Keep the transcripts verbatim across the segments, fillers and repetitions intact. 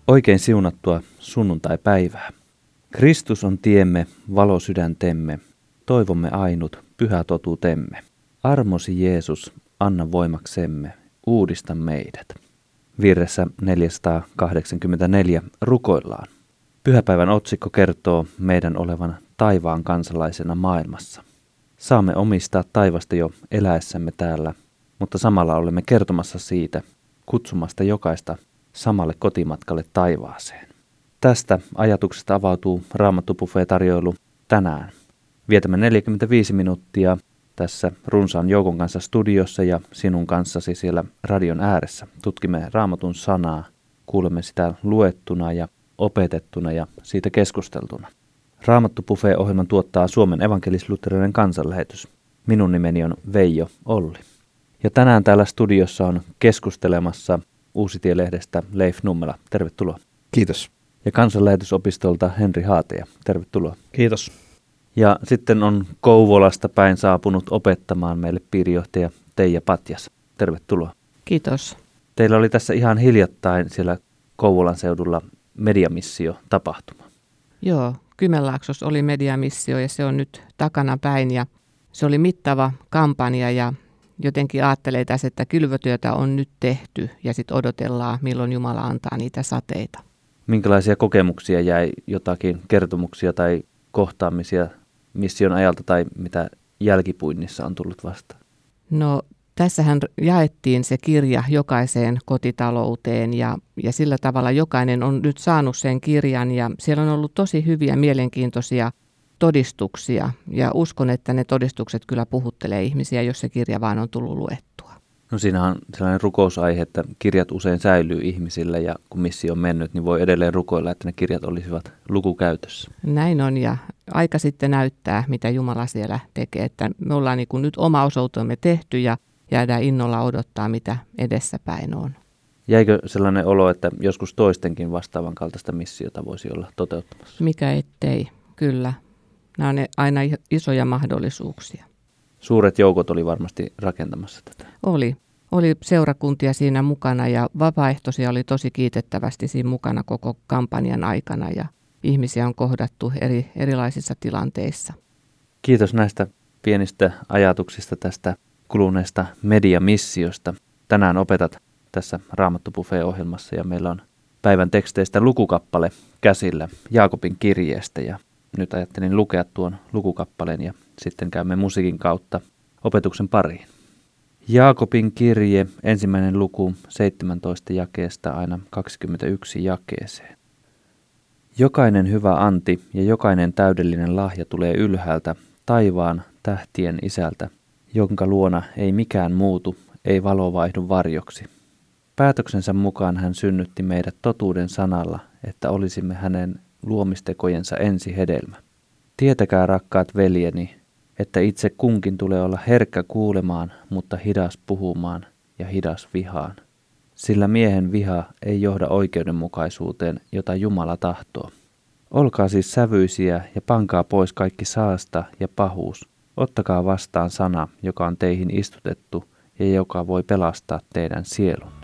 Oikein siunattua sunnuntai-päivää. Kristus on tiemme, valo sydäntemme, toivomme ainut, pyhä totuutemme. Armosi Jeesus, anna voimaksemme, uudista meidät. Virressä neljäsataakahdeksankymmentäneljä rukoillaan. Pyhäpäivän otsikko kertoo meidän olevan taivaan kansalaisena maailmassa. Saamme omistaa taivasta jo eläessämme täällä, mutta samalla olemme kertomassa siitä, kutsumasta jokaista samalle kotimatkalle taivaaseen. Tästä ajatuksesta avautuu Raamattu Buffet-tarjoilu tänään. Vietämme neljäkymmentäviisi minuuttia tässä runsaan joukon kanssa studiossa ja sinun kanssasi siellä radion ääressä. Tutkimme Raamatun sanaa, kuulemme sitä luettuna ja opetettuna ja siitä keskusteltuna. Raamattu Buffet-ohjelman tuottaa Suomen evankelis-luterilainen kansanlähetys. Minun nimeni on Veijo Olli. Ja tänään täällä studiossa on keskustelemassa Uusitie-lehdestä Leif Nummela. Tervetuloa. Kiitos. Ja kansanlähetysopistolta Henri Haateja. Tervetuloa. Kiitos. Ja sitten on Kouvolasta päin saapunut opettamaan meille piirijohtaja Teija Patjas. Tervetuloa. Kiitos. Teillä oli tässä ihan hiljattain siellä Kouvolan seudulla mediamissio-tapahtuma. Joo, Kymenlaaksossa oli mediamissio ja se on nyt takana päin ja se oli mittava kampanja ja jotenkin ajattelee tässä, että kylvötyötä on nyt tehty ja sitten odotellaan, milloin Jumala antaa niitä sateita. Minkälaisia kokemuksia jäi, jotakin kertomuksia tai kohtaamisia mission ajalta tai mitä jälkipuinnissa on tullut vastaan? No tässähän jaettiin se kirja jokaiseen kotitalouteen ja, ja sillä tavalla jokainen on nyt saanut sen kirjan ja siellä on ollut tosi hyviä mielenkiintoisia todistuksia ja uskon, että ne todistukset kyllä puhuttelee ihmisiä, jos se kirja vaan on tullut luettua. No siinä on sellainen rukousaihe, että kirjat usein säilyy ihmisillä ja kun missio on mennyt, niin voi edelleen rukoilla, että ne kirjat olisivat lukukäytössä. Näin on ja aika sitten näyttää, mitä Jumala siellä tekee, että me ollaan niin kuin nyt oma osuutemme tehty ja jäädään innolla odottaa, mitä edessäpäin on. Jäikö sellainen olo, että joskus toistenkin vastaavan kaltaista missiota voisi olla toteuttamassa? Mikä ettei, kyllä. Nämä on aina isoja mahdollisuuksia. Suuret joukot oli varmasti rakentamassa tätä. Oli. Oli seurakuntia siinä mukana ja vapaaehtoisia oli tosi kiitettävästi siinä mukana koko kampanjan aikana ja ihmisiä on kohdattu eri, erilaisissa tilanteissa. Kiitos näistä pienistä ajatuksista tästä kuluneesta mediamissiosta. Tänään opetat tässä Raamattu Buffet-ohjelmassa ja meillä on päivän teksteistä lukukappale käsillä Jaakobin kirjeestä ja nyt ajattelin lukea tuon lukukappaleen ja sitten käymme musiikin kautta opetuksen pariin. Jaakobin kirje, ensimmäinen luku seitsemäntoista jakeesta aina kaksikymmentäyksi jakeeseen. Jokainen hyvä anti ja jokainen täydellinen lahja tulee ylhäältä, taivaan tähtien isältä, jonka luona ei mikään muutu, ei valo vaihdu varjoksi. Päätöksensä mukaan hän synnytti meidät totuuden sanalla, että olisimme hänen luomistekojensa ensihedelmä. Tietäkää, rakkaat veljeni, että itse kunkin tulee olla herkkä kuulemaan, mutta hidas puhumaan ja hidas vihaan. Sillä miehen viha ei johda oikeudenmukaisuuteen, jota Jumala tahtoo. Olkaa siis sävyisiä ja pankaa pois kaikki saasta ja pahuus. Ottakaa vastaan sana, joka on teihin istutettu ja joka voi pelastaa teidän sielunne.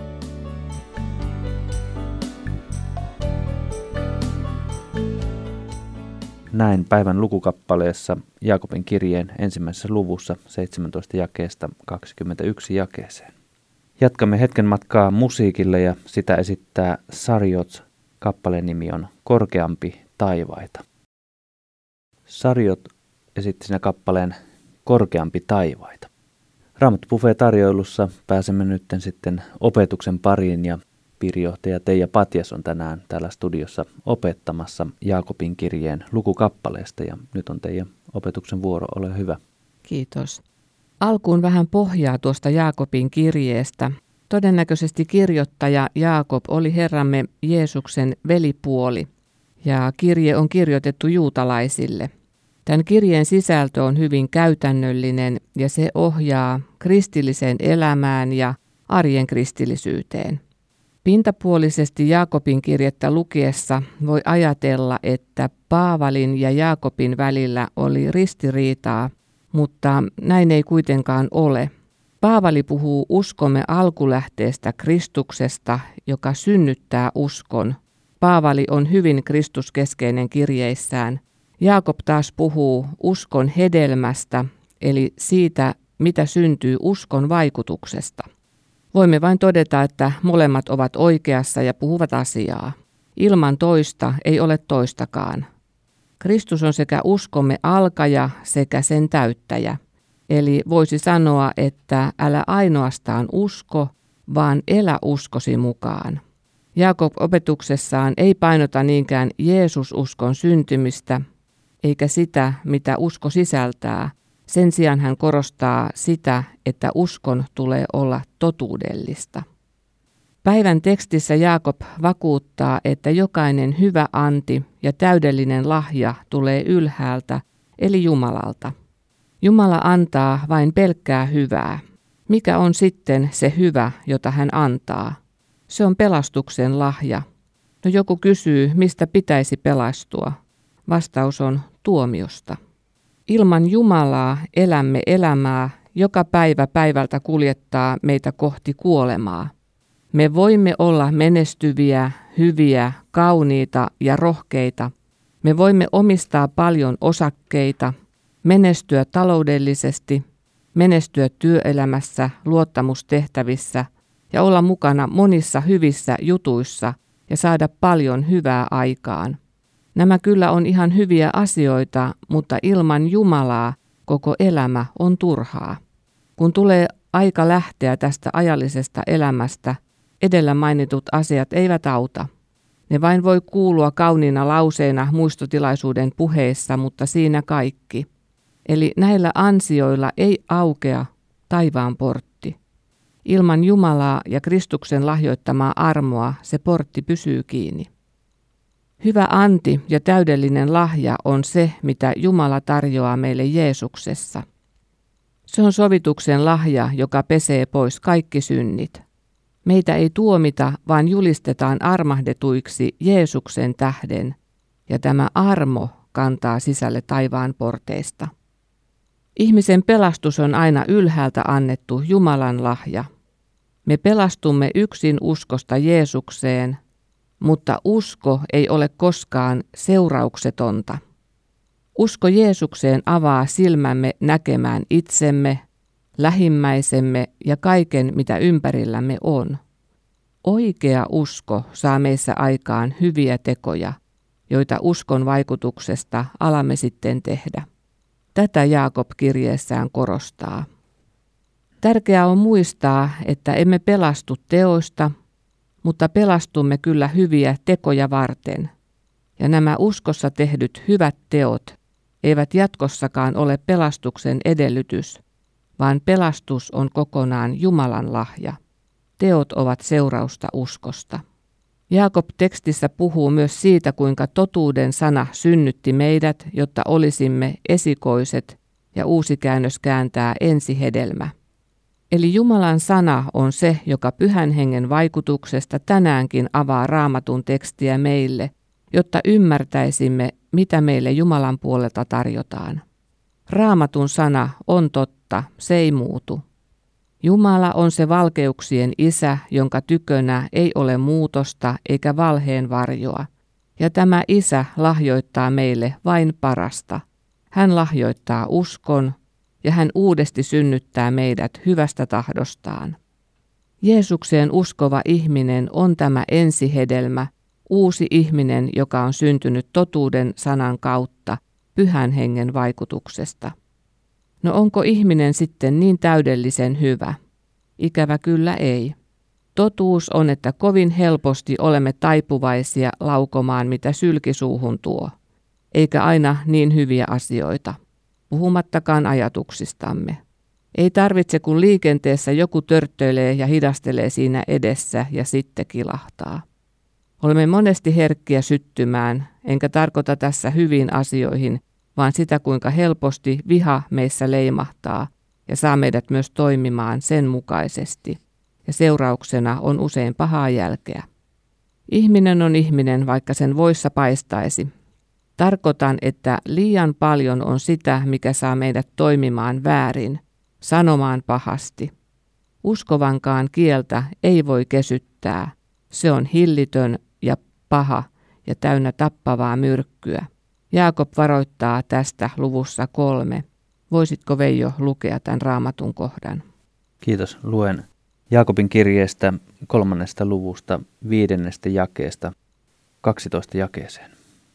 Näin päivän lukukappaleessa Jaakobin kirjeen ensimmäisessä luvussa seitsemäntoista jakeesta kaksikymmentäyksi jakeeseen. Jatkamme hetken matkaa musiikille ja sitä esittää Sarjots. Kappaleen nimi on Korkeampi taivaita. Sarjot esitti siinä kappaleen Korkeampi taivaita. Raamattu Buffet-tarjoilussa pääsemme nyt sitten opetuksen pariin ja piirijohtaja Teija Patjas on tänään täällä studiossa opettamassa Jaakobin kirjeen lukukappaleesta ja nyt on teidän opetuksen vuoro, ole hyvä. Kiitos. Alkuun vähän pohjaa tuosta Jaakobin kirjeestä. Todennäköisesti kirjoittaja Jaakob oli Herramme Jeesuksen velipuoli ja kirje on kirjoitettu juutalaisille. Tämän kirjeen sisältö on hyvin käytännöllinen ja se ohjaa kristilliseen elämään ja arjen kristillisyyteen. Pintapuolisesti Jaakobin kirjettä lukiessa voi ajatella, että Paavalin ja Jaakobin välillä oli ristiriitaa, mutta näin ei kuitenkaan ole. Paavali puhuu uskomme alkulähteestä Kristuksesta, joka synnyttää uskon. Paavali on hyvin kristuskeskeinen kirjeissään. Jaakob taas puhuu uskon hedelmästä, eli siitä, mitä syntyy uskon vaikutuksesta. Voimme vain todeta, että molemmat ovat oikeassa ja puhuvat asiaa. Ilman toista ei ole toistakaan. Kristus on sekä uskomme alkaja sekä sen täyttäjä. Eli voisi sanoa, että älä ainoastaan usko, vaan elä uskosi mukaan. Jaakob opetuksessaan ei painota niinkään Jeesususkon syntymistä, eikä sitä, mitä usko sisältää. Sen sijaan hän korostaa sitä, että uskon tulee olla totuudellista. Päivän tekstissä Jaakob vakuuttaa, että jokainen hyvä anti ja täydellinen lahja tulee ylhäältä, eli Jumalalta. Jumala antaa vain pelkkää hyvää. Mikä on sitten se hyvä, jota hän antaa? Se on pelastuksen lahja. No joku kysyy, mistä pitäisi pelastua. Vastaus on tuomiosta. Ilman Jumalaa elämme elämää, joka päivä päivältä kuljettaa meitä kohti kuolemaa. Me voimme olla menestyviä, hyviä, kauniita ja rohkeita. Me voimme omistaa paljon osakkeita, menestyä taloudellisesti, menestyä työelämässä, luottamustehtävissä ja olla mukana monissa hyvissä jutuissa ja saada paljon hyvää aikaan. Nämä kyllä on ihan hyviä asioita, mutta ilman Jumalaa koko elämä on turhaa. Kun tulee aika lähteä tästä ajallisesta elämästä, edellä mainitut asiat eivät auta. Ne vain voi kuulua kauniina lauseina muistotilaisuuden puheissa, mutta siinä kaikki. Eli näillä ansioilla ei aukea taivaan portti. Ilman Jumalaa ja Kristuksen lahjoittamaa armoa se portti pysyy kiinni. Hyvä anti ja täydellinen lahja on se, mitä Jumala tarjoaa meille Jeesuksessa. Se on sovituksen lahja, joka pesee pois kaikki synnit. Meitä ei tuomita, vaan julistetaan armahdetuiksi Jeesuksen tähden, ja tämä armo kantaa sisälle taivaan porteista. Ihmisen pelastus on aina ylhäältä annettu Jumalan lahja. Me pelastumme yksin uskosta Jeesukseen, mutta usko ei ole koskaan seurauksetonta. Usko Jeesukseen avaa silmämme näkemään itsemme, lähimmäisemme ja kaiken, mitä ympärillämme on. Oikea usko saa meissä aikaan hyviä tekoja, joita uskon vaikutuksesta alamme sitten tehdä. Tätä Jaakob kirjeessään korostaa. Tärkeää on muistaa, että emme pelastu teoista, mutta pelastumme kyllä hyviä tekoja varten. Ja nämä uskossa tehdyt hyvät teot eivät jatkossakaan ole pelastuksen edellytys, vaan pelastus on kokonaan Jumalan lahja. Teot ovat seurausta uskosta. Jaakob tekstissä puhuu myös siitä, kuinka totuuden sana synnytti meidät, jotta olisimme esikoiset, ja uusi käännös kääntää ensihedelmä. Eli Jumalan sana on se, joka Pyhän Hengen vaikutuksesta tänäänkin avaa Raamatun tekstiä meille, jotta ymmärtäisimme, mitä meille Jumalan puolelta tarjotaan. Raamatun sana on totta, se ei muutu. Jumala on se valkeuksien isä, jonka tykönä ei ole muutosta eikä valheen varjoa. Ja tämä isä lahjoittaa meille vain parasta. Hän lahjoittaa uskon ja hän uudesti synnyttää meidät hyvästä tahdostaan. Jeesukseen uskova ihminen on tämä ensihedelmä, uusi ihminen, joka on syntynyt totuuden sanan kautta, Pyhän Hengen vaikutuksesta. No onko ihminen sitten niin täydellisen hyvä? Ikävä kyllä ei. Totuus on, että kovin helposti olemme taipuvaisia laukomaan, mitä sylki suuhun tuo, eikä aina niin hyviä asioita, puhumattakaan ajatuksistamme. Ei tarvitse, kun liikenteessä joku törttöilee ja hidastelee siinä edessä ja sitten kilahtaa. Olemme monesti herkkiä syttymään, enkä tarkoita tässä hyviin asioihin, vaan sitä, kuinka helposti viha meissä leimahtaa ja saa meidät myös toimimaan sen mukaisesti, ja seurauksena on usein pahaa jälkeä. Ihminen on ihminen, vaikka sen voissa paistaisi. Tarkoitan, että liian paljon on sitä, mikä saa meidät toimimaan väärin, sanomaan pahasti, Uskovankaan kieltä ei voi kesyttää. Se on hillitön ja paha ja täynnä tappavaa myrkkyä. Jaakob varoittaa tästä luvussa kolme. Voisitko Veijo lukea tämän raamatun kohdan? Kiitos. Luen Jaakobin kirjeestä kolmannesta luvusta viidennestä jakeesta kaksitoista jakeeseen.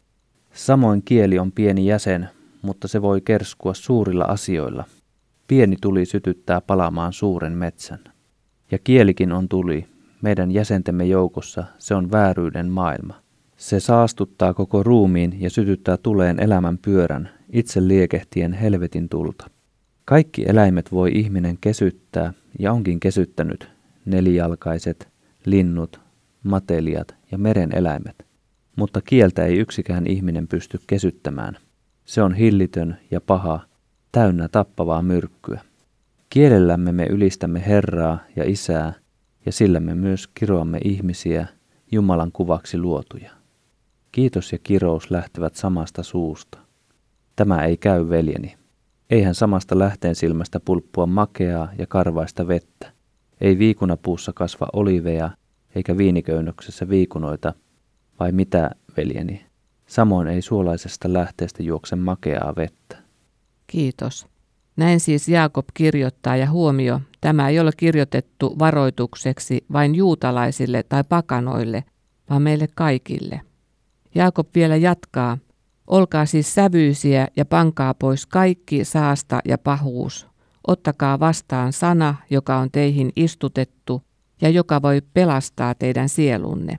Samoin kieli on pieni jäsen, mutta se voi kerskua suurilla asioilla. Pieni tuli sytyttää palamaan suuren metsän. Ja kielikin on tuli. Meidän jäsentemme joukossa se on vääryyden maailma. Se saastuttaa koko ruumiin ja sytyttää tuleen elämän pyörän, itse liekehtien helvetin tulta. Kaikki eläimet voi ihminen kesyttää ja onkin kesyttänyt, nelijalkaiset, linnut, matelijat ja meren eläimet. Mutta kieltä ei yksikään ihminen pysty kesyttämään. Se on hillitön ja paha, täynnä tappavaa myrkkyä. Kielellämme me ylistämme Herraa ja Isää, ja sillä me myös kiroamme ihmisiä, Jumalan kuvaksi luotuja. Kiitos ja kirous lähtevät samasta suusta. Tämä ei käy, veljeni. Eihän samasta lähteen silmästä pulppua makeaa ja karvaista vettä. Ei viikunapuussa kasva oliveja, eikä viiniköynnöksessä viikunoita. Vai mitä, veljeni? Samoin ei suolaisesta lähteestä juokse makeaa vettä. Kiitos. Näin siis Jaakob kirjoittaa, ja huomio, tämä ei ole kirjoitettu varoitukseksi vain juutalaisille tai pakanoille, vaan meille kaikille. Jaakob vielä jatkaa, olkaa siis sävyisiä ja pankaa pois kaikki saasta ja pahuus. Ottakaa vastaan sana, joka on teihin istutettu ja joka voi pelastaa teidän sielunne.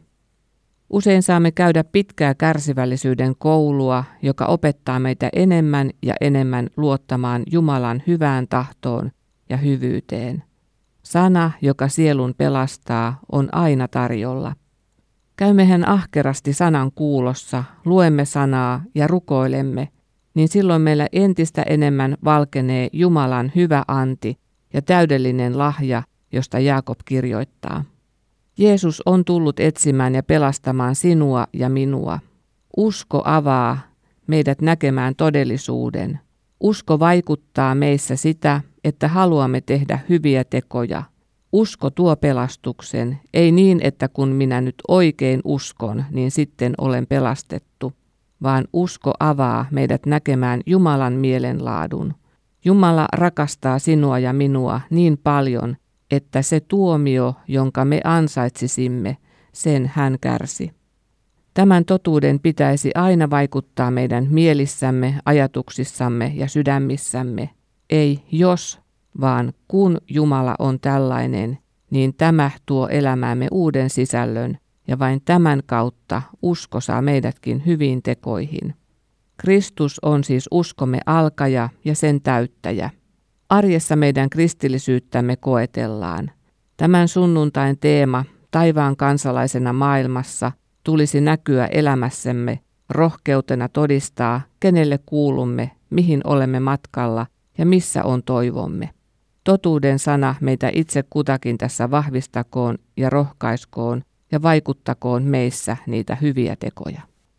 Usein saamme käydä pitkää kärsivällisyyden koulua, joka opettaa meitä enemmän ja enemmän luottamaan Jumalan hyvään tahtoon ja hyvyyteen. Sana, joka sielun pelastaa, on aina tarjolla. Käymmehän ahkerasti sanan kuulossa, luemme sanaa ja rukoilemme, niin silloin meillä entistä enemmän valkenee Jumalan hyvä anti ja täydellinen lahja, josta Jaakob kirjoittaa. Jeesus on tullut etsimään ja pelastamaan sinua ja minua. Usko avaa meidät näkemään todellisuuden. Usko vaikuttaa meissä sitä, että haluamme tehdä hyviä tekoja. Usko tuo pelastuksen, ei niin, että kun minä nyt oikein uskon, niin sitten olen pelastettu, vaan usko avaa meidät näkemään Jumalan mielenlaadun. Jumala rakastaa sinua ja minua niin paljon, että se tuomio, jonka me ansaitsisimme, sen hän kärsi. Tämän totuuden pitäisi aina vaikuttaa meidän mielissämme, ajatuksissamme ja sydämissämme. Ei jos, vaan kun Jumala on tällainen, niin tämä tuo elämäämme uuden sisällön, ja vain tämän kautta usko saa meidätkin hyviin tekoihin. Kristus on siis uskomme alkaja ja sen täyttäjä. Arjessa meidän kristillisyyttämme koetellaan. Tämän sunnuntain teema taivaan kansalaisena maailmassa tulisi näkyä elämässämme rohkeutena todistaa, kenelle kuulumme, mihin olemme matkalla ja missä on toivomme. Totuuden sana meitä itse kutakin tässä vahvistakoon ja rohkaiskoon ja vaikuttakoon meissä niitä hyviä tekoja.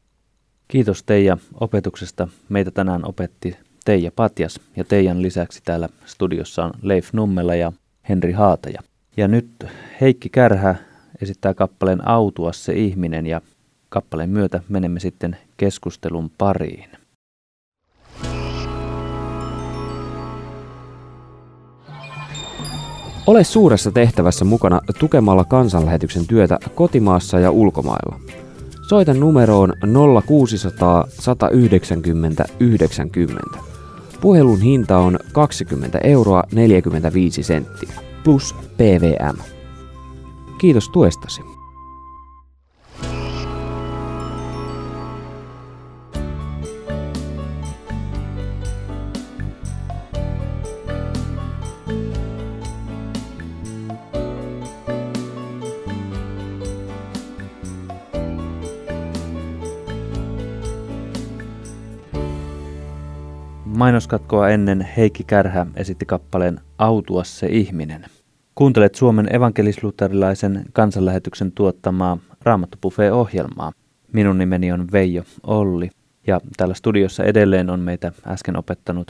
Kiitos Teija opetuksesta. Meitä tänään opetti Teija Patjas ja Teijan lisäksi täällä studiossa on Leif Nummela ja Henri Haataja. Ja nyt Heikki Kärhä esittää kappaleen Autua se ihminen ja kappaleen myötä menemme sitten keskustelun pariin. Ole suuressa tehtävässä mukana tukemalla kansanlähetyksen työtä kotimaassa ja ulkomailla. Soita numeroon nolla kuusisataa sata yhdeksänkymmentä yhdeksänkymmentä. Puhelun hinta on kaksikymmentä euroa neljäkymmentäviisi senttiä plus P V M. Kiitos tuestasi. Mainoskatkoa ennen Heikki Kärhä esitti kappaleen Autua se ihminen. Kuuntelet Suomen evankelis-luterilaisen kansanlähetyksen tuottamaa Raamattu Buffet-ohjelmaa. Minun nimeni on Veijo Olli ja täällä studiossa edelleen on meitä äsken opettanut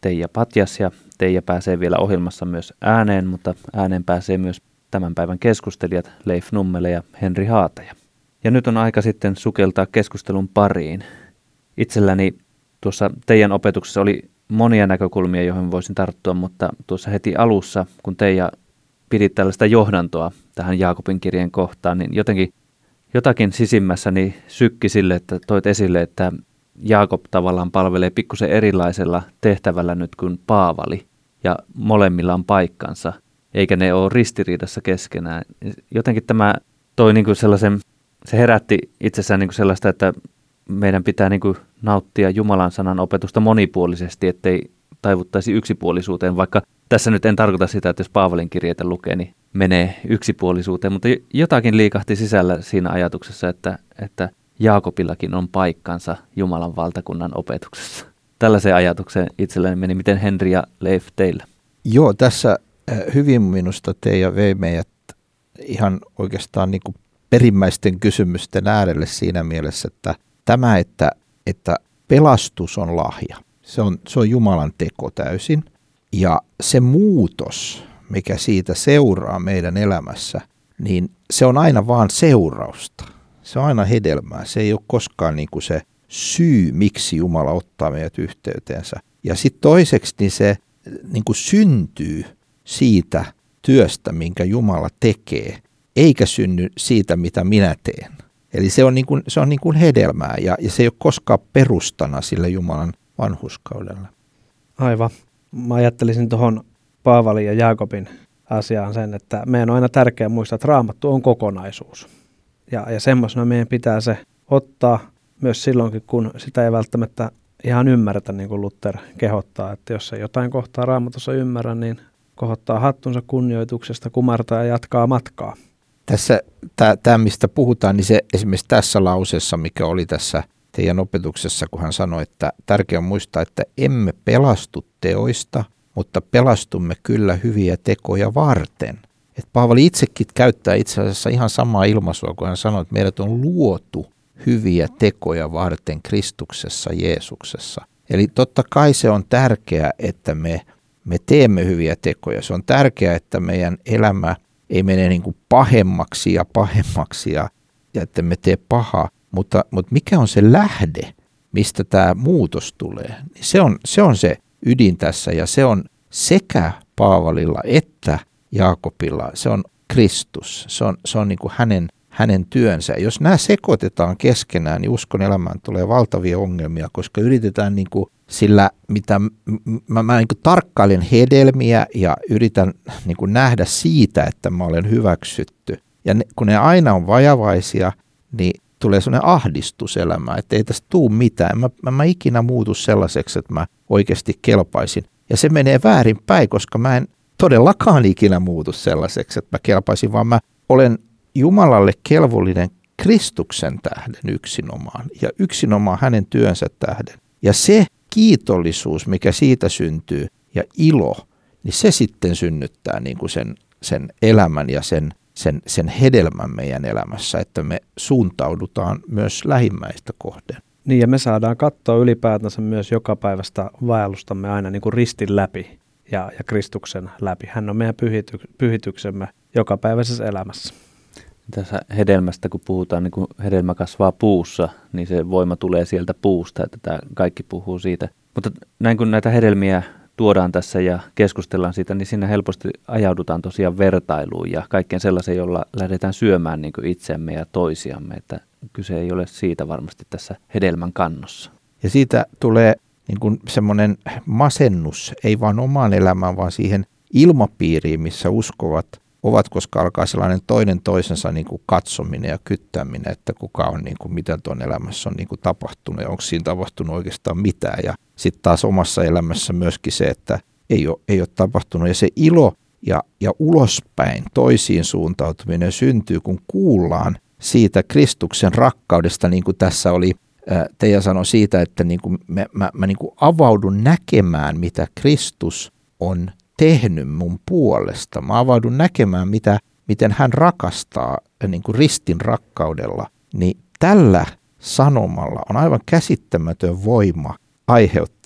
Teija Patjas ja Teija pääsee vielä ohjelmassa myös ääneen, mutta ääneen pääsee myös tämän päivän keskustelijat Leif Nummele ja Henri Haataja. Ja nyt on aika sitten sukeltaa keskustelun pariin. Itselläni tuossa teidän opetuksessa oli monia näkökulmia, joihin voisin tarttua, mutta tuossa heti alussa, kun Teija pidit tällaista johdantoa tähän Jaakobin kirjeen kohtaan, niin jotenkin jotakin sisimmässäni sykki sille, että toit esille, että Jaakob tavallaan palvelee pikkusen erilaisella tehtävällä nyt kuin Paavali, ja molemmilla on paikkansa, eikä ne ole ristiriidassa keskenään. Jotenkin tämä toi niin kuin sellaisen, se herätti itsessään niin kuin sellaista, että meidän pitää niin kuin nauttia Jumalan sanan opetusta monipuolisesti, ettei taivuttaisi yksipuolisuuteen, vaikka tässä nyt en tarkoita sitä, että jos Paavalin kirjeitä lukee, niin menee yksipuolisuuteen, mutta jotakin liikahti sisällä siinä ajatuksessa, että, että Jaakobillakin on paikkansa Jumalan valtakunnan opetuksessa. Tällaiseen ajatukseen itselläni meni. Miten Henri ja Leif teillä? Joo, tässä hyvin minusta Teija vei meidät ihan oikeastaan niin kuin perimmäisten kysymysten äärelle siinä mielessä, että tämä, että, että pelastus on lahja. Se on, se on Jumalan teko täysin. Ja se muutos, mikä siitä seuraa meidän elämässä, niin se on aina vaan seurausta. Se on aina hedelmää. Se ei ole koskaan niin kuin se syy, miksi Jumala ottaa meidät yhteyteensä. Ja sitten toiseksi niin se niin kuin syntyy siitä työstä, minkä Jumala tekee, eikä synny siitä, mitä minä teen. Eli se on niin kuin, se on niin kuin hedelmää ja, ja se ei ole koskaan perustana sille Jumalan vanhurskaudelle. Aivan. Mä ajattelisin tuohon Paavalin ja Jaakobin asiaan sen, että meidän on aina tärkeää muistaa, että Raamattu on kokonaisuus. Ja, ja semmoisena meidän pitää se ottaa myös silloinkin, kun sitä ei välttämättä ihan ymmärretä, niin kuin Luther kehottaa. Että jos ei jotain kohtaa Raamatussa ymmärrä, niin kohottaa hattunsa kunnioituksesta, kumartaa ja jatkaa matkaa. Tässä, tämä mistä puhutaan, niin se esimerkiksi tässä lauseessa, mikä oli tässä teidän opetuksessa, kun hän sanoi, että tärkeää on muistaa, että emme pelastu teoista, mutta pelastumme kyllä hyviä tekoja varten. Et Paavali itsekin käyttää itse asiassa ihan samaa ilmaisua, kun hän sanoi, että meidät on luotu hyviä tekoja varten Kristuksessa, Jeesuksessa. Eli totta kai se on tärkeää, että me, me teemme hyviä tekoja. Se on tärkeää, että meidän elämä ei mene niin kuin pahemmaksi ja pahemmaksi ja, ja että me tee pahaa. Mutta, mutta mikä on se lähde, mistä tämä muutos tulee? Se on, se on se ydin tässä ja se on sekä Paavalilla että Jaakobilla. Se on Kristus. Se on, se on niin kuin hänen, hänen työnsä. Jos nämä sekoitetaan keskenään, niin uskon elämään tulee valtavia ongelmia, koska yritetään niin kuin sillä, mitä mä, mä niin kuin tarkkailen hedelmiä ja yritän niin kuin nähdä siitä, että mä olen hyväksytty. Ja ne, kun ne aina on vajavaisia, niin tulee sellainen ahdistus elämään, että ei tästä tule mitään. Mä, mä, mä ikinä muutu sellaiseksi, että mä oikeasti kelpaisin. Ja se menee väärinpäin, koska mä en todellakaan ikinä muutu sellaiseksi, että mä kelpaisin, vaan mä olen Jumalalle kelvollinen Kristuksen tähden yksinomaan ja yksinomaan hänen työnsä tähden. Ja se kiitollisuus, mikä siitä syntyy ja ilo, niin se sitten synnyttää niin kuin sen, sen elämän ja sen, sen, sen hedelmän meidän elämässä, että me suuntaudutaan myös lähimmäistä kohden. Niin ja me saadaan katsoa ylipäätänsä myös jokapäiväistä vaellustamme aina niin kuin ristin läpi ja, ja Kristuksen läpi. Hän on meidän pyhity, pyhityksemme jokapäiväisessä elämässä. Tässä hedelmästä, kun puhutaan, niin kun hedelmä kasvaa puussa, niin se voima tulee sieltä puusta, että tämä kaikki puhuu siitä. Mutta näin kun näitä hedelmiä tuodaan tässä ja keskustellaan siitä, niin siinä helposti ajaudutaan tosiaan vertailuun ja kaikkeen sellaiseen, jolla lähdetään syömään niin kuin itseämme ja toisiamme, että kyse ei ole siitä varmasti tässä hedelmän kannossa. Ja siitä tulee niin kuin semmoinen masennus, ei vaan omaan elämään, vaan siihen ilmapiiriin, missä uskovat ovat, koska alkaa sellainen toinen toisensa niin kuin katsominen ja kyttäminen, että kuka on, niin kuin, mitä tuon elämässä on niin kuin tapahtunut ja onko siinä tapahtunut oikeastaan mitään. Ja sitten taas omassa elämässä myöskin se, että ei ole, ei ole tapahtunut. Ja se ilo ja, ja ulospäin toisiin suuntautuminen syntyy, kun kuullaan siitä Kristuksen rakkaudesta, niin kuin tässä oli, Teija sanoi siitä, että niin kuin mä, mä, mä niin kuin avaudun näkemään, mitä Kristus on tehnyt mun puolesta. Mä avaudun näkemään, mitä, miten hän rakastaa niin kuin ristin rakkaudella. Niin tällä sanomalla on aivan käsittämätön voima aiheuttaa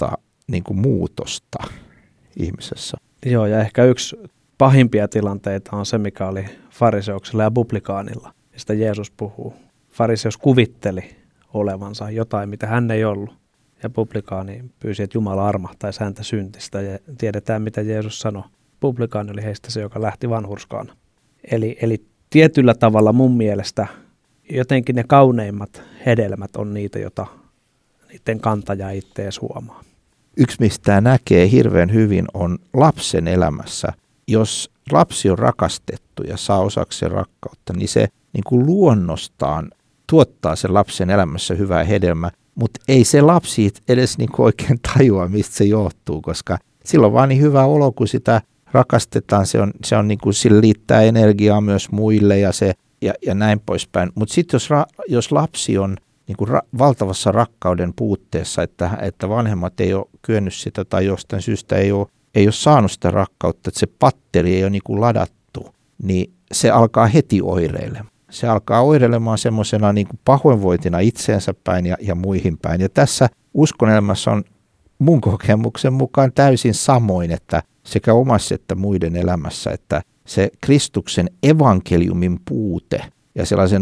niin kuin muutosta ihmisessä. Joo, ja ehkä yksi pahimpia tilanteita on se, mikä oli fariseuksella ja publikaanilla, mistä Jeesus puhuu. Fariseus kuvitteli olevansa jotain, mitä hän ei ollut. Ja publikaani pyysi, että Jumala armahtaisi häntä syntistä. Ja tiedetään, mitä Jeesus sanoi. Publikaani oli heistä se, joka lähti vanhurskaana. Eli, eli tietyllä tavalla mun mielestä jotenkin ne kauneimmat hedelmät on niitä, joita niiden kantaja ittees huomaa. Yksi, mistä tämä näkee hirveän hyvin, on lapsen elämässä. Jos lapsi on rakastettu ja saa osaksi sen rakkautta, niin se niin kuin luonnostaan tuottaa sen lapsen elämässä hyvää hedelmää, mutta ei se lapsi edes niin kuin oikein tajua, mistä se johtuu, koska silloin vaan niin hyvä olo, kun sitä rakastetaan, se on, se on niin kuin, sille liittää energiaa myös muille ja, se, ja, ja näin poispäin. Mutta sitten jos, jos lapsi on niin kuin ra, valtavassa rakkauden puutteessa, että, että vanhemmat ei ole kyennyt sitä tai jostain syystä ei ole, ei ole saanut sitä rakkautta, että se patteri ei ole niin kuin ladattu, niin se alkaa heti oireilemaan. Se alkaa oireilemaan semmoisena niin kuin pahoinvointina itseensä päin ja, ja muihin päin. Ja tässä uskonelämässä on mun kokemuksen mukaan täysin samoin, että sekä omassa että muiden elämässä, että se Kristuksen evankeliumin puute ja sellaisen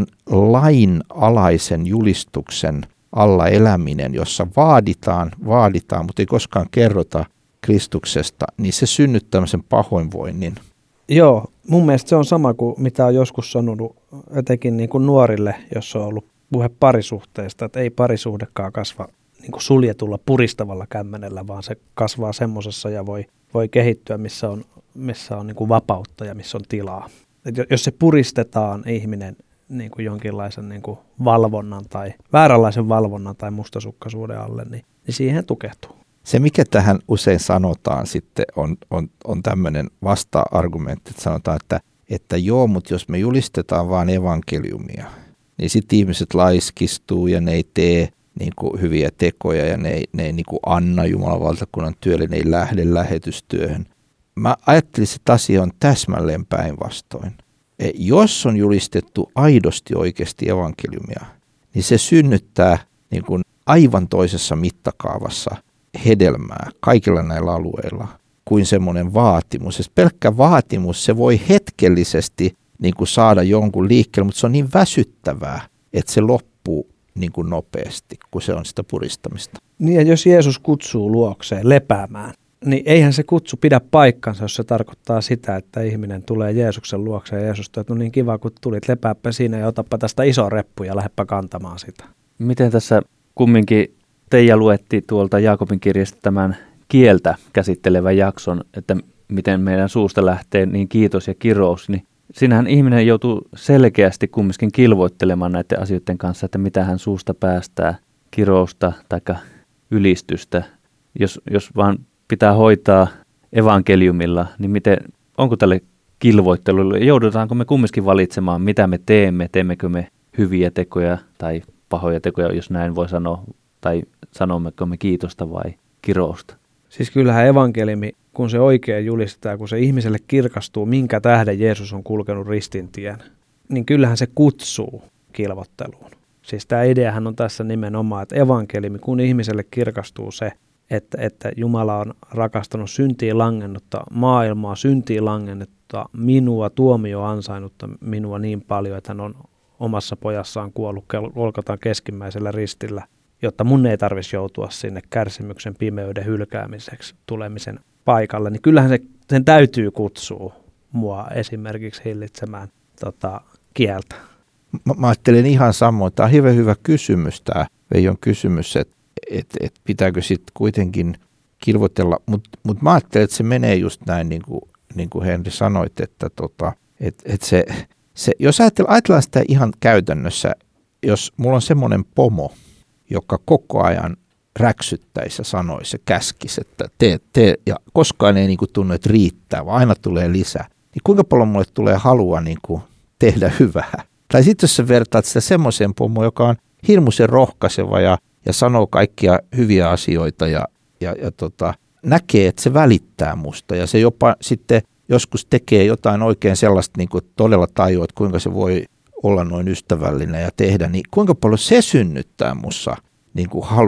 lainalaisen julistuksen alla eläminen, jossa vaaditaan, vaaditaan, mutta ei koskaan kerrota Kristuksesta, niin se synnyttää tämmöisen pahoinvoinnin. Joo, mun mielestä se on sama kuin mitä on joskus sanonut etenkin niin kuin nuorille, jos on ollut puhe parisuhteesta, että ei parisuhdekaan kasva niin kuin suljetulla puristavalla kämmenellä, vaan se kasvaa semmoisessa ja voi, voi kehittyä, missä on, missä on niin kuin vapautta ja missä on tilaa. Et jos se puristetaan ihminen niin kuin jonkinlaisen niin kuin valvonnan tai vääränlaisen valvonnan tai mustasukkaisuuden alle, niin, niin siihen tukehtuu. Se, mikä tähän usein sanotaan sitten, on, on, on tämmöinen vasta-argumentti, että sanotaan, että, että joo, mutta jos me julistetaan vaan evankeliumia, niin sitten ihmiset laiskistuu ja ne ei tee niin kuin hyviä tekoja ja ne ei, ne ei niin kuin anna Jumalan valtakunnan työlle, ne ei lähde lähetystyöhön. Mä ajattelin, että asia on täsmälleen päinvastoin. E, jos on julistettu aidosti oikeasti evankeliumia, niin se synnyttää niin kuin aivan toisessa mittakaavassa hedelmää kaikilla näillä alueilla kuin semmoinen vaatimus. Ja pelkkä vaatimus, se voi hetkellisesti niin kuin saada jonkun liikkeelle, mutta se on niin väsyttävää, että se loppuu niin kuin nopeasti, kun se on sitä puristamista. Niin ja jos Jeesus kutsuu luokseen lepäämään, niin eihän se kutsu pidä paikkansa, jos se tarkoittaa sitä, että ihminen tulee Jeesuksen luokseen ja Jeesus toi, että no niin kiva, kun tulit, lepääpä siinä ja otappa tästä iso reppu ja lähdepä kantamaan sitä. Miten tässä kumminkin Teija luetti tuolta Jaakobin kirjasta tämän kieltä käsittelevän jakson, että miten meidän suusta lähtee niin kiitos ja kirous, niin siinähän ihminen joutuu selkeästi kumminkin kilvoittelemaan näiden asioiden kanssa, että mitä hän suusta päästää, kirousta tai ylistystä. Jos, jos vaan pitää hoitaa evankeliumilla, niin miten, onko tälle kilvoittelulle, joudutaanko me kumminkin valitsemaan, mitä me teemme, teemmekö me hyviä tekoja tai pahoja tekoja, jos näin voi sanoa, tai sanommeko me kiitosta vai kirousta? Siis kyllähän evankeliumi, kun se oikein julistetaan, kun se ihmiselle kirkastuu, minkä tähden Jeesus on kulkenut ristintien, niin kyllähän se kutsuu kilvotteluun. Siis tämä ideahan on tässä nimenomaan, että evankeliumi, kun ihmiselle kirkastuu se, että, että Jumala on rakastanut syntiin langennutta maailmaa, syntiin langennutta minua, tuomio ansainnutta minua niin paljon, että hän on omassa pojassaan kuollut Golgotan keskimmäisellä ristillä, jotta mun ei tarvitsisi joutua sinne kärsimyksen, pimeyden hylkäämiseksi tulemisen paikalle, niin kyllähän se, sen täytyy kutsua mua esimerkiksi hillitsemään tota, kieltä. Mä, mä ajattelen ihan samoin. Tämä on hyvin hyvä kysymys, tämä Veijon kysymys, että et, et pitääkö sitten kuitenkin kilvotella, mutta mut mä ajattelen, että se menee just näin, niin kuin, niin kuin Henri sanoit, että tota, et, et se, se, jos ajatellaan, ajatellaan sitä ihan käytännössä, jos mulla on semmoinen pomo, joka koko ajan räksyttäisi ja sanoisi ja käskisi, että tee, tee, ja koskaan ei niin kuin tunnu, että riittää, vaan aina tulee lisää. Niin kuinka paljon mulle tulee halua niin kuin tehdä hyvää? Tai sitten jos sä vertaat sitä semmoiseen pomoon, joka on hirmuisen rohkaiseva ja, ja sanoo kaikkia hyviä asioita ja, ja, ja tota, näkee, että se välittää musta ja se jopa sitten joskus tekee jotain oikein sellaista, niin kuin todella tajua, että kuinka se voi olla noin ystävällinen ja tehdä, niin kuinka paljon se synnyttää mussa niin kuin halua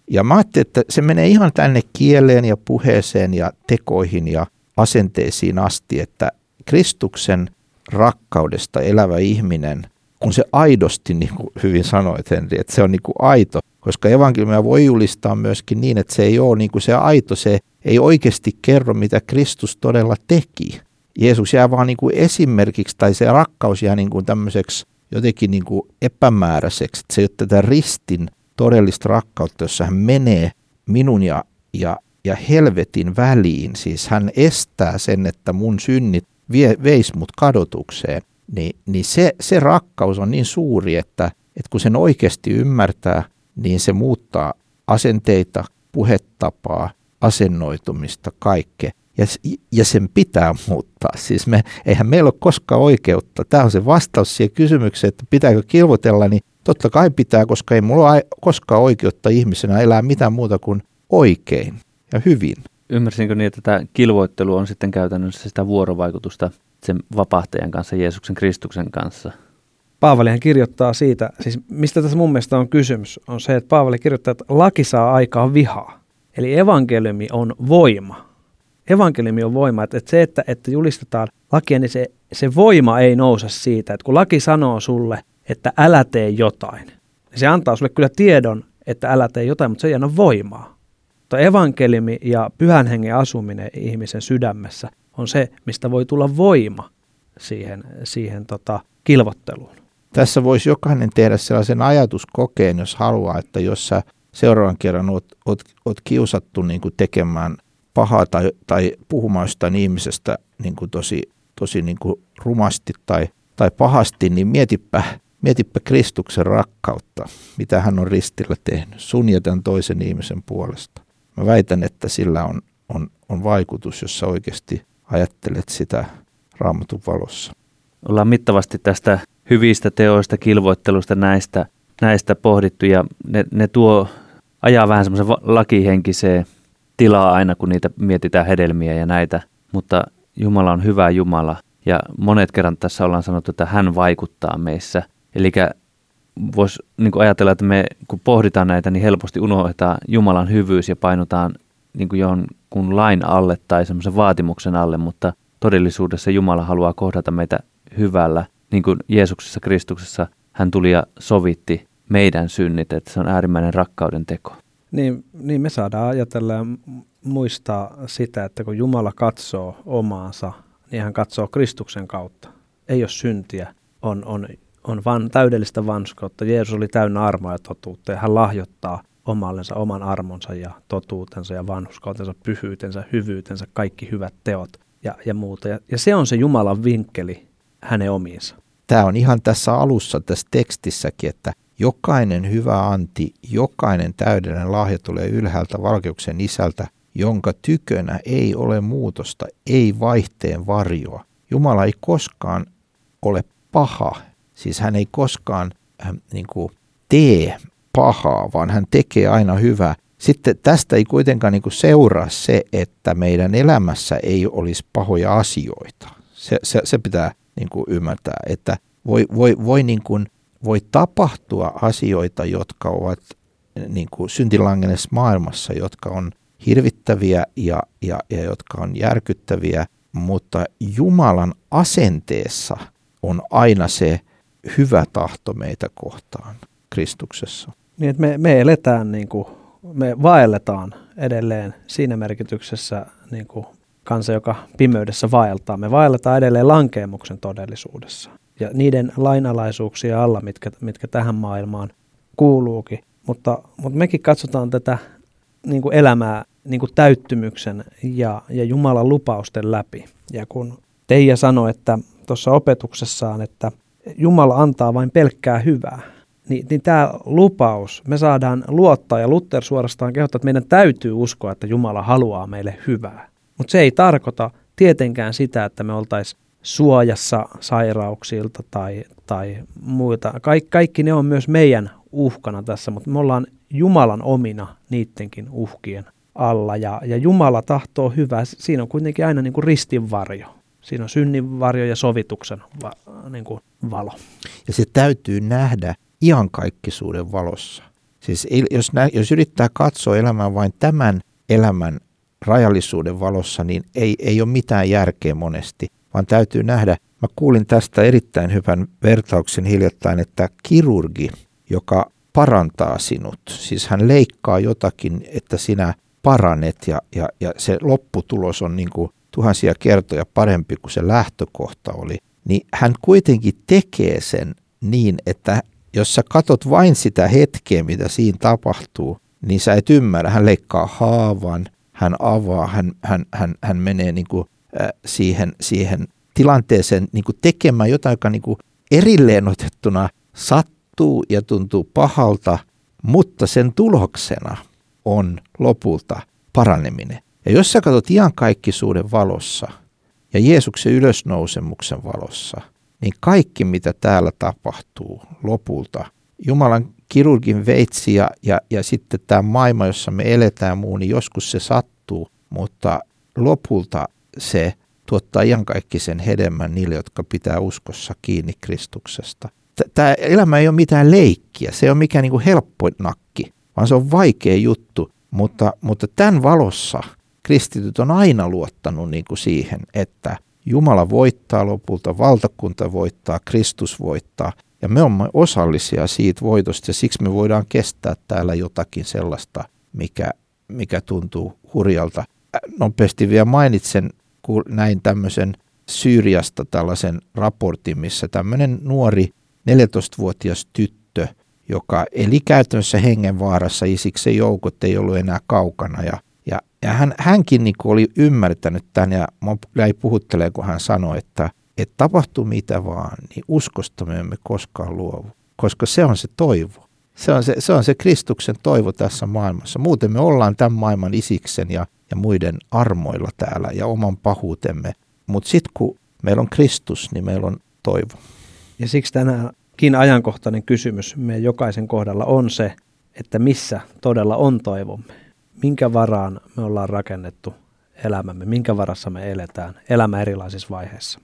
Ja mä ajattelin, että se menee ihan tänne kieleen ja puheeseen ja tekoihin ja asenteisiin asti, että Kristuksen rakkaudesta elävä ihminen, kun se aidosti, niin kuin hyvin sanoit Henri, että se on niin kuin aito, koska evankeliumia voi julistaa myöskin niin, että se ei ole niin kuin se aito, se ei oikeasti kerro, mitä Kristus todella teki. Jeesus jää vaan niin kuin esimerkiksi, tai se rakkaus jää niin kuin tämmöiseksi jotenkin niin kuin epämääräiseksi, että se ei ole tätä ristin todellista rakkautta, jossa hän menee minun ja, ja, ja helvetin väliin, siis hän estää sen, että mun synnit vie, veis mut kadotukseen, niin, niin se, se rakkaus on niin suuri, että, että kun sen oikeasti ymmärtää, niin se muuttaa asenteita, puhetapaa, asennoitumista, kaikkea. Ja, ja sen pitää muuttaa. Siis me, eihän meillä ole koskaan oikeutta. Tämä on se vastaus siihen kysymykseen, että pitääkö kilvotella, niin totta kai pitää, koska ei mulla ole koskaan oikeutta ihmisenä elää mitään muuta kuin oikein ja hyvin. Ymmärsinkö niin, että tämä kilvoittelu on sitten käytännössä sitä vuorovaikutusta sen vapahtajan kanssa, Jeesuksen Kristuksen kanssa? Paavalihan kirjoittaa siitä, siis mistä tässä mun mielestä on kysymys, on se, että Paavali kirjoittaa, että laki saa aikaan vihaa. Eli evankeliumi on voima. Evankeliumi on voima, että se, että, että julistetaan lakia, niin se, se voima ei nouse siitä, että kun laki sanoo sulle, että älä tee jotain, niin se antaa sulle kyllä tiedon, että älä tee jotain, mutta se ei anna voimaa. Mutta evankeliumi ja pyhän hengen asuminen ihmisen sydämessä on se, mistä voi tulla voima siihen, siihen tota, kilvotteluun. Tässä voisi jokainen tehdä sellaisen ajatuskokeen, jos haluaa, että jos sä seuraavan kerran oot, oot, oot kiusattu niin kuin tekemään pahaa tai, tai puhumaan jostain ihmisestä niin kuin tosi, tosi niin kuin rumasti tai, tai pahasti, niin mietipä, mietipä Kristuksen rakkautta, mitä hän on ristillä tehnyt, sun ja tämän toisen ihmisen puolesta. Mä väitän, että sillä on, on, on vaikutus, jos sä oikeasti ajattelet sitä Raamatun valossa. Ollaan mittavasti tästä hyvistä teoista, kilvoittelusta näistä, näistä pohdittu ja ne, ne tuo ajaa vähän semmoisen lakihenkiseen tilaa aina, kun niitä mietitään hedelmiä ja näitä, mutta Jumala on hyvä Jumala ja monet kerran tässä ollaan sanottu, että hän vaikuttaa meissä. Eli voisi niin kuin ajatella, että me kun pohditaan näitä, niin helposti unohdetaan Jumalan hyvyys ja painutaan niin kuin jonkun lain alle tai semmoisen vaatimuksen alle, mutta todellisuudessa Jumala haluaa kohdata meitä hyvällä, niin kuin Jeesuksessa Kristuksessa hän tuli ja sovitti meidän synnit, että se on äärimmäinen rakkauden teko. Niin, niin me saadaan ajatella ja muistaa sitä, että kun Jumala katsoo omaansa, niin hän katsoo Kristuksen kautta. Ei ole syntiä, on, on, on van, täydellistä vanhurskautta. Jeesus oli täynnä armoa ja totuutta ja hän lahjoittaa omallensa oman armonsa ja totuutensa ja vanhurskautensa, pyhyytensä, hyvyytensä, kaikki hyvät teot ja, ja muuta. Ja, ja se on se Jumalan vinkkeli hänen omiinsa. Tämä on ihan tässä alussa tässä tekstissäkin, että jokainen hyvä anti, jokainen täydellinen lahja tulee ylhäältä valkeuksen isältä, jonka tykönä ei ole muutosta, ei vaihteen varjoa. Jumala ei koskaan ole paha, siis hän ei koskaan äh, niin kuin tee pahaa, vaan hän tekee aina hyvää. Sitten tästä ei kuitenkaan niin kuin seuraa se, että meidän elämässä ei olisi pahoja asioita. Se, se, se pitää niin kuin ymmärtää, että voi, voi, voi, niin kuin, voi tapahtua asioita, jotka ovat niin kuin syntilangenessa maailmassa, jotka on hirvittäviä ja, ja, ja jotka on järkyttäviä, mutta Jumalan asenteessa on aina se hyvä tahto meitä kohtaan Kristuksessa. Niin, että me, me eletään, niin kuin, me vaelletaan edelleen siinä merkityksessä niin kuin kansa, joka pimeydessä vaeltaa. Me vaelletaan edelleen lankeemuksen todellisuudessa ja niiden lainalaisuuksia alla, mitkä, mitkä tähän maailmaan kuuluukin. Mutta, mutta mekin katsotaan tätä niin kuin elämää niin kuin täyttymyksen ja, ja Jumalan lupausten läpi. Ja kun Teija sanoi, että tuossa opetuksessaan, että Jumala antaa vain pelkkää hyvää, niin, niin tämä lupaus, me saadaan luottaa ja Luther suorastaan kehottaa, että meidän täytyy uskoa, että Jumala haluaa meille hyvää. Mutta se ei tarkoita tietenkään sitä, että me oltaisiin suojassa sairauksilta tai, tai muita. Kaik, kaikki ne on myös meidän uhkana tässä, mutta me ollaan Jumalan omina niidenkin uhkien alla. Ja, ja Jumala tahtoo hyvää. Siinä on kuitenkin aina niin kuin ristinvarjo. Siinä on synninvarjo ja sovituksen va, niin kuin valo. Ja se täytyy nähdä iankaikkisuuden valossa. Siis jos, nä, jos yrittää katsoa elämää vain tämän elämän rajallisuuden valossa, niin ei, ei ole mitään järkeä monesti, vaan täytyy nähdä. Mä kuulin tästä erittäin hyvän vertauksen hiljattain, että kirurgi, joka parantaa sinut, siis hän leikkaa jotakin, että sinä paranet ja, ja, ja se lopputulos on niin kuin tuhansia kertoja parempi kuin se lähtökohta oli, niin hän kuitenkin tekee sen niin, että jos sä katot vain sitä hetkeä, mitä siinä tapahtuu, niin sä et ymmärrä. Hän leikkaa haavan, hän avaa, hän, hän, hän, hän menee niin kuin, äh, siihen, siihen tilanteeseen niin kuin tekemään jotain, joka niin kuin erilleen otettuna sattuu ja tuntuu pahalta, mutta sen tuloksena on lopulta paraneminen. Ja jos sä katsot iankaikkisuuden valossa ja Jeesuksen ylösnousemuksen valossa, niin kaikki mitä täällä tapahtuu lopulta, Jumalan kirurgin veitsi ja, ja, ja sitten tämä maailma, jossa me eletään muu, niin joskus se sattuu, mutta lopulta se tuottaa iankaikkisen hedelmän niille, jotka pitää uskossa kiinni Kristuksesta. Tämä elämä ei ole mitään leikkiä, se ei ole mikään niin kuin helppo nakki, vaan se on vaikea juttu, mutta, mutta tämän valossa kristityt on aina luottanut niin kuin siihen, että Jumala voittaa lopulta, valtakunta voittaa, Kristus voittaa ja me olemme osallisia siitä voitosta ja siksi me voidaan kestää täällä jotakin sellaista, mikä, mikä tuntuu hurjalta. Nopeasti vielä mainitsen, kun näin tämmöisen Syyriasta tällaisen raportin, missä tämmöinen nuori neljätoistavuotias tyttö, joka eli käytännössä hengenvaarassa, Isiksen joukot ei ollut enää kaukana ja, ja, ja hän, hänkin niin kuin oli ymmärtänyt tämän ja mä jäi puhuttelemaan, kun hän sanoi, että, että tapahtuu mitä vaan, niin uskosta me emme koskaan luovu, koska se on se toivo. Se on se, se on se Kristuksen toivo tässä maailmassa. Muuten me ollaan tämän maailman Isiksen ja, ja muiden armoilla täällä ja oman pahuutemme, mutta sitten kun meillä on Kristus, niin meillä on toivo. Ja siksi tänäänkin ajankohtainen kysymys meidän jokaisen kohdalla on se, että missä todella on toivomme. Minkä varaan me ollaan rakennettu elämämme, minkä varassa me eletään elämä erilaisissa vaiheissa.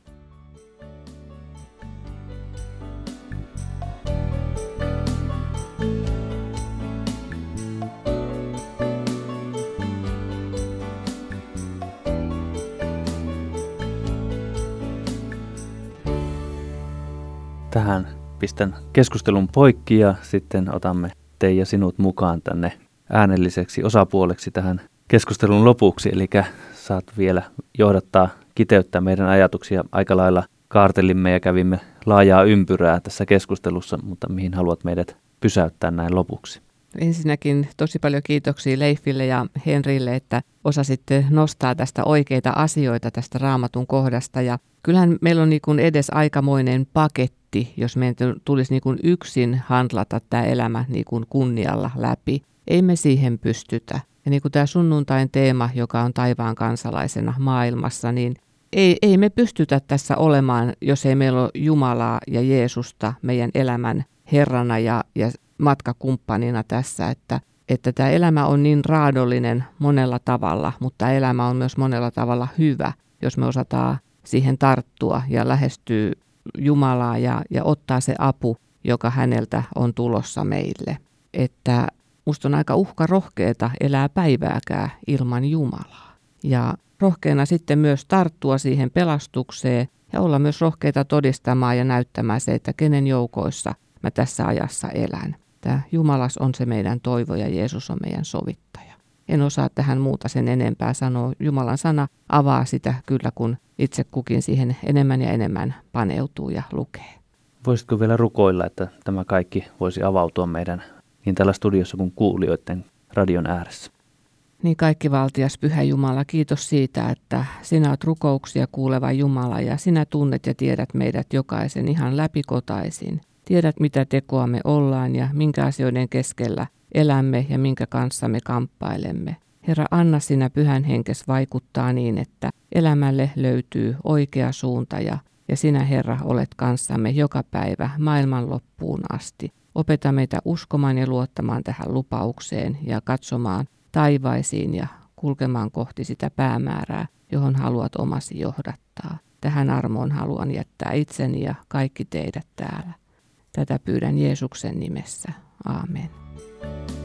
Tähän pistän keskustelun poikki ja sitten otamme te ja sinut mukaan tänne äänelliseksi osapuoleksi tähän keskustelun lopuksi. Eli saat vielä johdattaa, kiteyttää meidän ajatuksia. Aika lailla kaartelimme ja kävimme laajaa ympyrää tässä keskustelussa, mutta mihin haluat meidät pysäyttää näin lopuksi? Ensinnäkin tosi paljon kiitoksia Leifille ja Henrille, että osasitte nostaa tästä oikeita asioita tästä Raamatun kohdasta. Ja kyllähän meillä on niin kuin edes aikamoinen paketti, jos meidän tulisi niin kuin yksin handlata tämä elämä niin kuin kunnialla läpi. Ei me siihen pystytä. Ja niin kuin tämä sunnuntain teema, joka on taivaan kansalaisena maailmassa, niin ei, ei me pystytä tässä olemaan, jos ei meillä ole Jumalaa ja Jeesusta meidän elämän Herrana ja, ja matkakumppanina tässä, että, että tämä elämä on niin raadollinen monella tavalla, mutta elämä on myös monella tavalla hyvä, jos me osataan siihen tarttua ja lähestyä Jumalaa ja, ja ottaa se apu, joka häneltä on tulossa meille. Että musta on aika uhkarohkeeta elää päivääkään ilman Jumalaa. Ja rohkeana sitten myös tarttua siihen pelastukseen ja olla myös rohkeita todistamaan ja näyttämään se, että kenen joukoissa mä tässä ajassa elän. Tämä Jumalas on se meidän toivo ja Jeesus on meidän sovittaja. En osaa tähän muuta sen enempää sanoa. Jumalan sana avaa sitä kyllä, kun itse kukin siihen enemmän ja enemmän paneutuu ja lukee. Voisitko vielä rukoilla, että tämä kaikki voisi avautua meidän niin täällä studiossa kuin kuulijoiden radion ääressä? Niin kaikkivaltias Pyhä Jumala, kiitos siitä, että sinä olet rukouksia kuuleva Jumala ja sinä tunnet ja tiedät meidät jokaisen ihan läpikotaisin. Tiedät, mitä tekoa me ollaan ja minkä asioiden keskellä elämme ja minkä kanssa me kamppailemme. Herra, anna sinä Pyhän Henkes vaikuttaa niin, että elämälle löytyy oikea suunta ja, ja sinä, Herra, olet kanssamme joka päivä maailman loppuun asti. Opeta meitä uskomaan ja luottamaan tähän lupaukseen ja katsomaan taivaisiin ja kulkemaan kohti sitä päämäärää, johon haluat omasi johdattaa. Tähän armoon haluan jättää itseni ja kaikki teidät täällä. Tätä pyydän Jeesuksen nimessä. Aamen.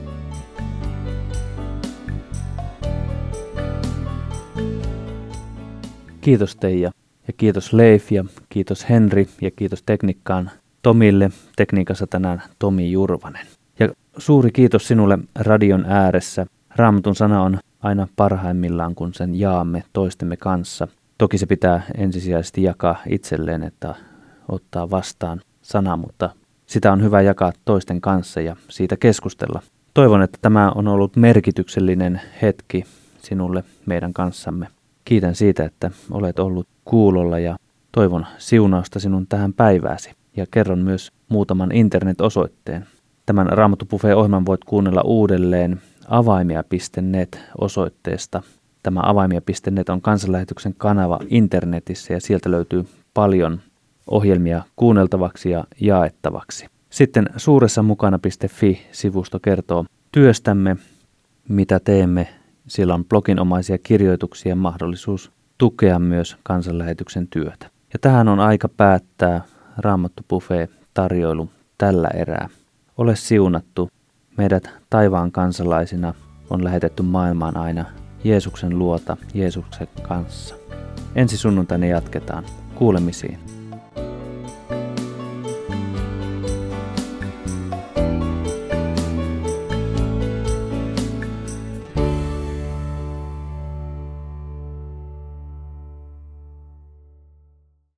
Kiitos Teija ja kiitos Leif ja kiitos Henri ja kiitos tekniikkaan Tomille, tekniikassa tänään Tomi Jurvanen. Ja suuri kiitos sinulle radion ääressä. Raamatun sana on aina parhaimmillaan, kun sen jaamme toistemme kanssa. Toki se pitää ensisijaisesti jakaa itselleen, että ottaa vastaan sana, mutta sitä on hyvä jakaa toisten kanssa ja siitä keskustella. Toivon, että tämä on ollut merkityksellinen hetki sinulle meidän kanssamme. Kiitän siitä, että olet ollut kuulolla ja toivon siunausta sinun tähän päivääsi. Ja kerron myös muutaman internet-osoitteen. Tämän Raamattu Buffet-ohjelman voit kuunnella uudelleen avaimia piste net osoitteesta. Tämä avaimia piste net on kansanlähetyksen kanava internetissä ja sieltä löytyy paljon ohjelmia kuunneltavaksi ja jaettavaksi. Sitten suuressa mukana piste fi-sivusto kertoo työstämme, mitä teemme. Siellä on bloginomaisia kirjoituksia ja mahdollisuus tukea myös kansanlähetyksen työtä. Ja tähän on aika päättää Raamattu Buffet-tarjoilu tällä erää. Ole siunattu. Meidät taivaan kansalaisina on lähetetty maailmaan aina Jeesuksen luota, Jeesuksen kanssa. Ensi sunnuntaina jatketaan. Kuulemisiin.